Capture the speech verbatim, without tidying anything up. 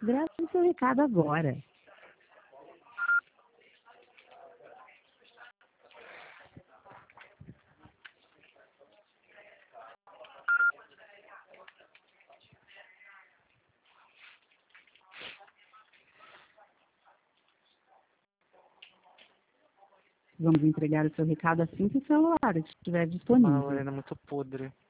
Grave seu recado agora. Vamos entregar o seu recado assim que o celular estiver Ah, disponível. Lorena, muito podre.